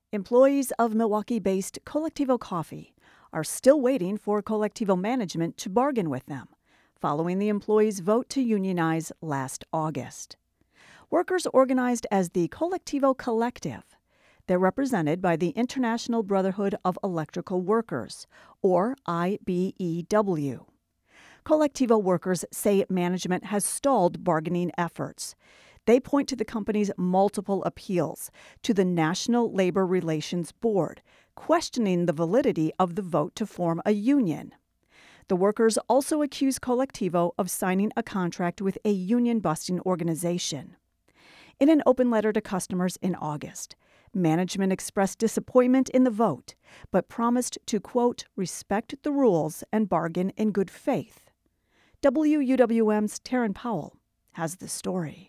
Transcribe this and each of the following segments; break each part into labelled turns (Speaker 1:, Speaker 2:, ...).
Speaker 1: Employees of Milwaukee-based Colectivo Coffee are still waiting for Colectivo management to bargain with them, following the employees' vote to unionize last August. Workers organized as the Colectivo Collective. They're represented by the International Brotherhood of Electrical Workers, or IBEW. Colectivo workers say management has stalled bargaining efforts. They point to the company's multiple appeals to the National Labor Relations Board, questioning the validity of the vote to form a union. The workers also accuse Colectivo of signing a contract with a union-busting organization. In an open letter to customers in August, management expressed disappointment in the vote, but promised to, quote, respect the rules and bargain in good faith. WUWM's Taryn Powell has the story.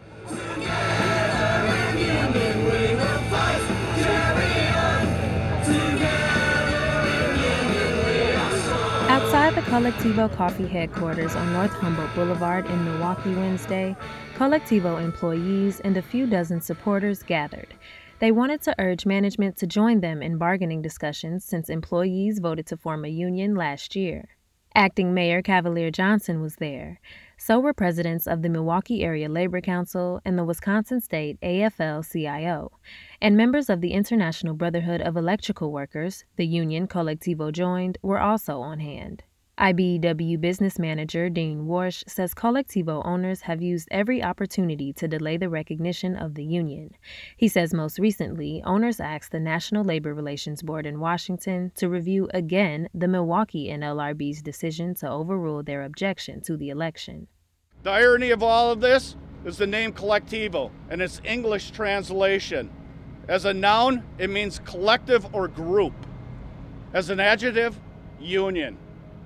Speaker 2: Outside the Colectivo Coffee headquarters on North Humboldt Boulevard in Milwaukee Wednesday, Colectivo employees and a few dozen supporters gathered. They wanted to urge management to join them in bargaining discussions since employees voted to form a union last year. Acting Mayor Cavalier Johnson was there. So were presidents of the Milwaukee Area Labor Council and the Wisconsin State AFL-CIO, and members of the International Brotherhood of Electrical Workers, the union Colectivo joined, were also on hand. IBEW business manager Dean Warsh says Colectivo owners have used every opportunity to delay the recognition of the union. He says most recently, owners asked the National Labor Relations Board in Washington to review again the Milwaukee NLRB's decision to overrule their objection to the election.
Speaker 3: The irony of all of this is the name Colectivo and its English translation. As a noun, it means collective or group. As an adjective, union.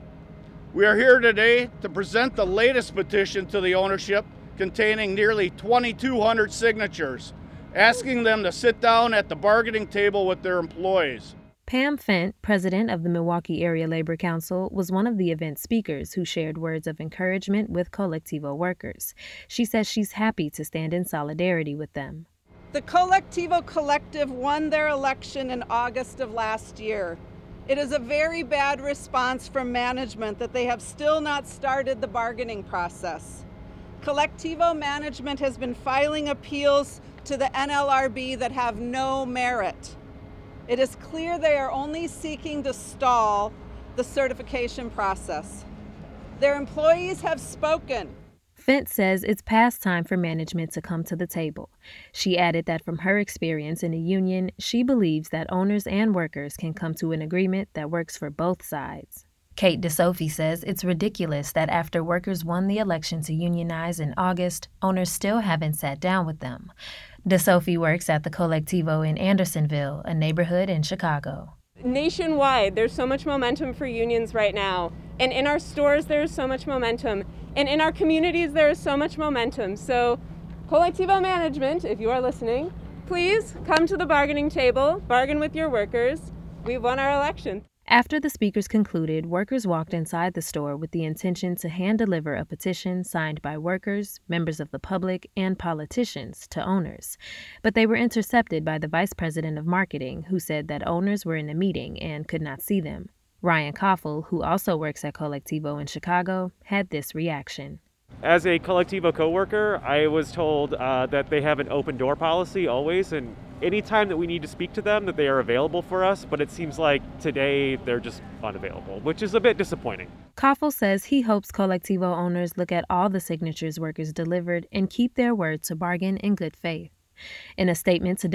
Speaker 3: We are here today to present the latest petition to the ownership containing nearly 2,200 signatures, asking them to sit down at the bargaining table with their employees.
Speaker 2: Pam Fent, president of the Milwaukee Area Labor Council, was one of the event speakers who shared words of encouragement with Colectivo workers. She says she's happy to stand in solidarity with them.
Speaker 4: The Colectivo Collective won their election in August of last year. It is a very bad response from management that they have still not started the bargaining process. Colectivo management has been filing appeals to the NLRB that have no merit. It is clear they are only seeking to stall the certification process. Their employees have spoken.
Speaker 2: Fent says it's past time for management to come to the table. She added that from her experience in a union, she believes that owners and workers can come to an agreement that works for both sides. Kate DeSophie says it's ridiculous that after workers won the election to unionize in August, owners still haven't sat down with them. DeSophie works at the Colectivo in Andersonville, a neighborhood in Chicago.
Speaker 5: Nationwide, there's so much momentum for unions right now. And in our stores, there's so much momentum. And in our communities, there is so much momentum. So, Colectivo management, if you are listening, please come to the bargaining table, bargain with your workers. We've won our election.
Speaker 2: After the speakers concluded, workers walked inside the store with the intention to hand-deliver a petition signed by workers, members of the public, and politicians to owners. But they were intercepted by the vice president of marketing, who said that owners were in a meeting and could not see them. Ryan Koffel, who also works at Colectivo in Chicago, had this reaction.
Speaker 6: As a Colectivo coworker, I was told that they have an open door policy always, and anytime that we need to speak to them, that they are available for us, but it seems like today they're just unavailable, which is a bit disappointing.
Speaker 2: Koffel says he hopes Colectivo owners look at all the signatures workers delivered and keep their word to bargain in good faith. In a statement to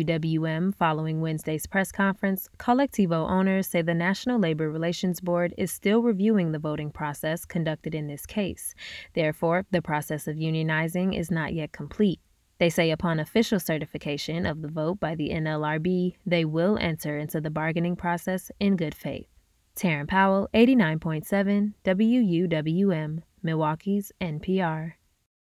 Speaker 2: WUWM following Wednesday's press conference, Colectivo owners say the National Labor Relations Board is still reviewing the voting process conducted in this case. Therefore, the process of unionizing is not yet complete. They say upon official certification of the vote by the NLRB, they will enter into the bargaining process in good faith. Taryn Powell, 89.7 WUWM, Milwaukee's NPR.